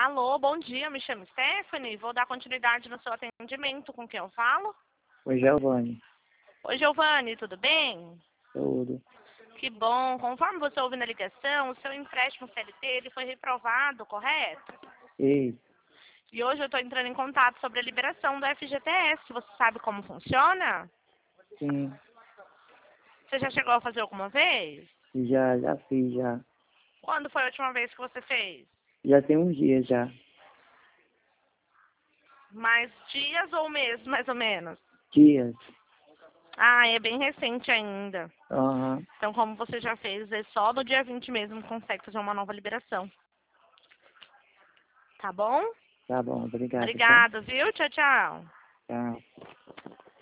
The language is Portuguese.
Alô, bom dia, me chamo Stephanie, vou dar continuidade no seu atendimento, com quem eu falo? Oi, Giovanni. Oi, Giovanni, tudo bem? Tudo. Que bom, conforme você ouviu na ligação, o seu empréstimo CLT ele foi reprovado, correto? Ei, E hoje eu estou entrando em contato sobre a liberação do FGTS, você sabe como funciona? sim, Você já chegou a fazer alguma vez? já fiz, já. Quando foi a última vez que você fez? Já tem uns dias já. Mais dias ou meses, mais ou menos? Dias. Ah, é bem recente ainda. Aham, Então, como você já fez, é só no dia 20 mesmo consegue fazer uma nova liberação. Tá bom? tá bom, obrigado, tá? Obrigada, viu? Tchau, tchau. Tchau.